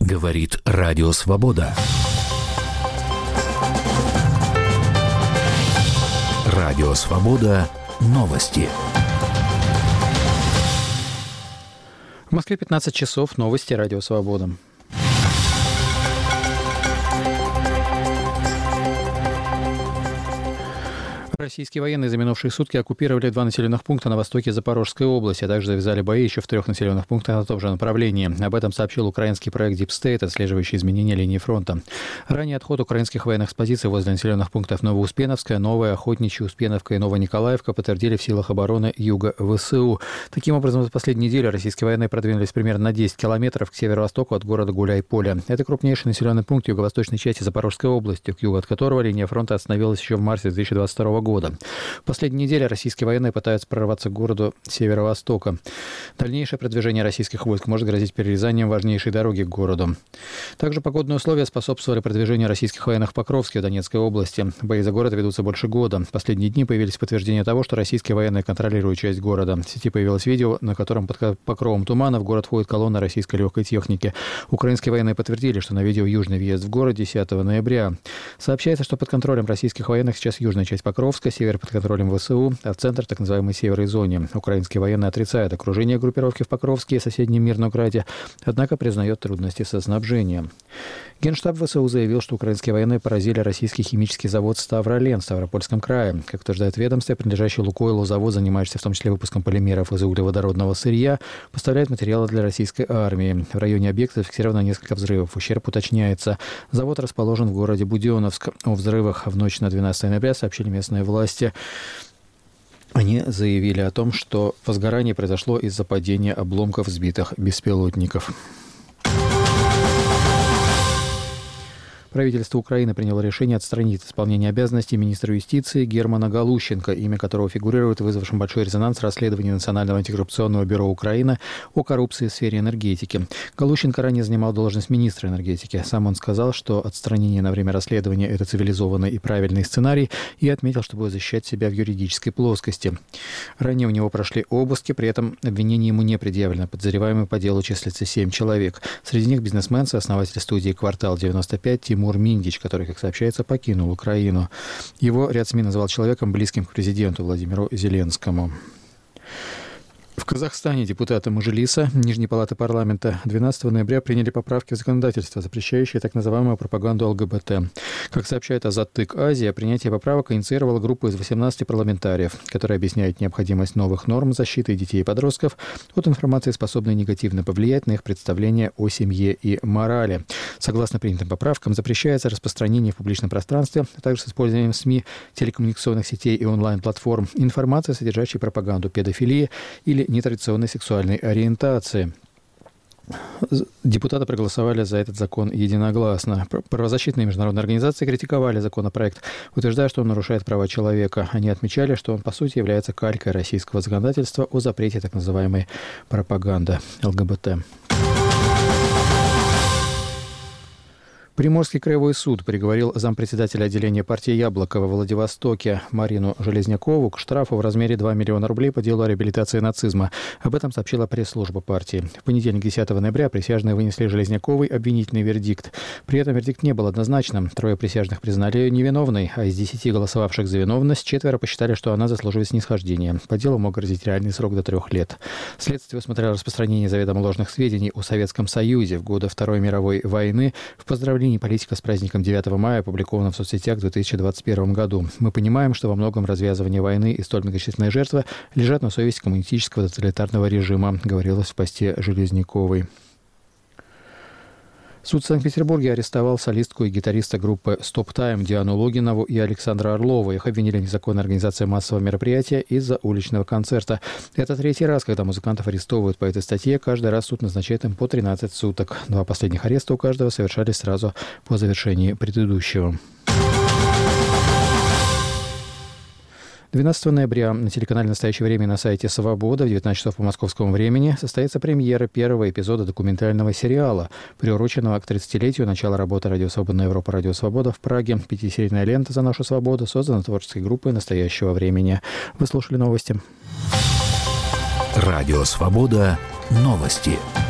Говорит Радио Свобода. Радио Свобода. Новости. В Москве 15 часов. Новости Радио Свобода. Российские военные за минувшие сутки оккупировали 2 населенных пункта на востоке Запорожской области, а также завязали бои еще в 3 населенных пунктах на том же направлении. Об этом сообщил украинский проект Deep State, отслеживающий изменения линии фронта. Ранее отход украинских военных с позиций возле населенных пунктов Новоуспеновская, Новая, Охотничья, Успеновка и Новониколаевка подтвердили в силах обороны Юга ВСУ. Таким образом, за последнюю неделю российские военные продвинулись примерно на 10 километров к северо-востоку от города Гуляй-Поле. Это крупнейший населенный пункт юго-восточной части Запорожской области, к югу от которого линия фронта остановилась еще в марте 2022 года. В последние недели российские военные пытаются прорваться к городу северо-востока. Дальнейшее продвижение российских войск может грозить перерезанием важнейшей дороги к городу. Также погодные условия способствовали продвижению российских военных в Покровске, в Донецкой области. Бои за город ведутся больше года. В последние дни появились подтверждения того, что российские военные контролируют часть города. В сети появилось видео, на котором под покровом тумана в город входит колонна российской легкой техники. Украинские военные подтвердили, что на видео южный въезд в город 10 ноября. Сообщается, что под контролем российских военных сейчас южная часть Покровска, север под контролем ВСУ, а центр так называемой северной зоне. Украинские военные отрицают окружение группировки в Покровске и соседнем Мирнограде, однако признает трудности со снабжением. Генштаб ВСУ заявил, что украинские военные поразили российский химический завод «Ставролен» в Ставропольском крае. Как утверждает ведомство, принадлежащий «Лукойлу» завод, занимающийся в том числе выпуском полимеров из углеводородного сырья, поставляет материалы для российской армии. В районе объекта зафиксировано несколько взрывов. Ущерб уточняется. Завод расположен в городе Буденновск. О взрывах в ночь на 12 ноября сообщили местные власти. Они заявили о том, что возгорание произошло из-за падения обломков сбитых беспилотников. Правительство Украины приняло решение отстранить от исполнения обязанностей министра юстиции Германа Галущенко, имя которого фигурирует в вызвавшем большой резонанс расследовании Национального антикоррупционного бюро Украины о коррупции в сфере энергетики. Галущенко ранее занимал должность министра энергетики. Сам он сказал, что отстранение на время расследования – это цивилизованный и правильный сценарий, и отметил, что будет защищать себя в юридической плоскости. Ранее у него прошли обыски, при этом обвинение ему не предъявлено. Подозреваемые по делу числятся 7 человек. Среди них бизнесмен, сооснователь студии «Квартал-95» Тимур Миндич, который, как сообщается, покинул Украину. Его ряд СМИ назвал человеком, близким к президенту Владимиру Зеленскому. В Казахстане депутаты Мажилиса Нижней палаты парламента 12 ноября приняли поправки в законодательство, запрещающие так называемую пропаганду ЛГБТ. Как сообщает Азаттык Азия, принятие поправок инициировала группа из 18 парламентариев, которая объясняет необходимость новых норм защиты детей и подростков от информации, способной негативно повлиять на их представление о семье и морали. Согласно принятым поправкам, запрещается распространение в публичном пространстве, а также с использованием СМИ, телекоммуникационных сетей и онлайн-платформ информации, содержащей пропаганду педофилии или нетрадиционной сексуальной ориентации. Депутаты проголосовали за этот закон единогласно. Правозащитные международные организации критиковали законопроект, утверждая, что он нарушает права человека. Они отмечали, что он, по сути, является калькой российского законодательства о запрете так называемой пропаганды ЛГБТ. Приморский краевой суд приговорил зампредседателя отделения партии «Яблоко» во Владивостоке Марину Железнякову к штрафу в размере 2 миллиона рублей по делу о реабилитации нацизма. Об этом сообщила пресс-служба партии. В понедельник, 10 ноября, присяжные вынесли Железняковой обвинительный вердикт. При этом вердикт не был однозначным. 3 присяжных признали ее невиновной, а из 10 голосовавших за виновность 4 посчитали, что она заслуживает снисхождения. По делу мог грозить реальный срок до 3 лет. Следствие усмотрело распространение заведомо ложных сведений о Советском Союзе в годы Второй мировой войны в поздравлении политика с праздником 9 мая, опубликовано в соцсетях в 2021 году. Мы понимаем, что во многом развязывание войны и столь многочисленные жертвы лежат на совести коммунистического тоталитарного режима, говорилось в посте Железняковой. Суд в Санкт-Петербурге арестовал солистку и гитариста группы «Стоп Тайм» Диану Логинову и Александра Орлова. Их обвинили в незаконной организации массового мероприятия из-за уличного концерта. Это 3-й раз, когда музыкантов арестовывают по этой статье. Каждый раз суд назначает им по 13 суток. 2 последних ареста у каждого совершались сразу по завершении предыдущего. 12 ноября на телеканале «Настоящее время» на сайте «Свобода» в 19 часов по московскому времени состоится премьера первого эпизода документального сериала, приуроченного к 30-летию начала работы «Радио Свободная Европа», «Радио Свобода» в Праге. 5-серийная лента «За нашу свободу» создана творческой группой «Настоящего времени». Вы слушали новости. Радио Свобода. Новости.